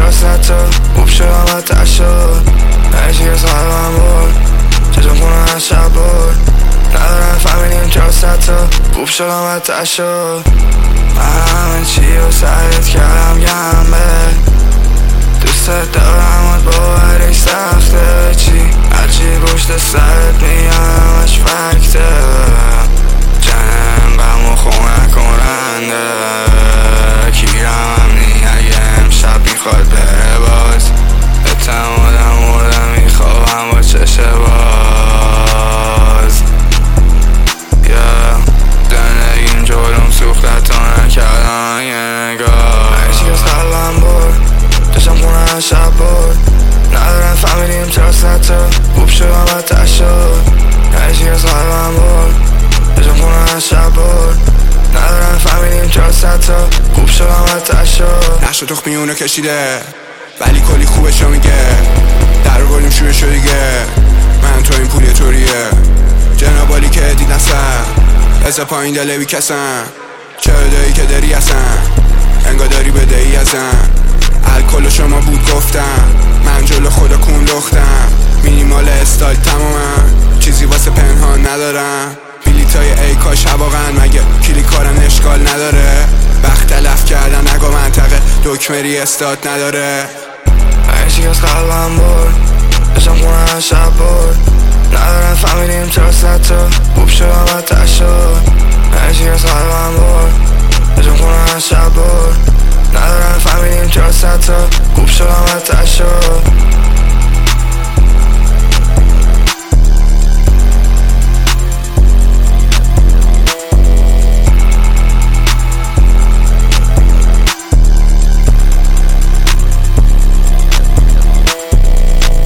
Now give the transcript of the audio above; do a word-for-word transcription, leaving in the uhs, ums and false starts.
وسط تو خوب شدم و تر شد هرچی از قلبم برد چشم خونه از شب برد ندارم فهمیدیم چرا ست تو خوب شدم و تر شد من همه چی و سرت کردم گمه دوست دارم و باورش سخته چی هرچی پشت سرت میگم همش فکته جنم بم و خونه کننده کیرم امنی اگه امشب میخواد بره باز اتمادم مردم میخوابم با چشه باز yeah. زندگیم جلوم سوخته تا نکردم یه نگاه هرچی از قلبم برد داشتم خونه از شب برد ندارم فهمیدیم چرا ست تو خوب شدم و تر شد هرچی از قلبم برد داشتم خونه از شب برد ندارم فهمیدیم چرا ست تو خوب شدم و تر شد نقش تخمی اونو کشیده ولی کلی خوبش رو میگه در رو گلیم شویه شو دیگه من تو این پولی طوریه جنابالی که دید نسن از پایین دله بی کسن چه دایی که داری اصلا انگاه داری بدهی ازن الکل شما بود گفتم من جلو خدا کون لختم مینیمال استایل تمامم چیزی واسه پنهان ندارم بلیتای ای کاش هواقن مگه کلی کارم اشکال نداره وقت تلف کردن نگو منطقه دکمری استاد نداره هرچی از قلبم برد داشتم خونه از شب برد ندارم فهمیدیم چرا ست تو خوب شدم و تر شد هرچی از قلبم برد داشتم خونه از شب برد ندارم فهمیدیم چرا ست تو خوب شدم و تر شد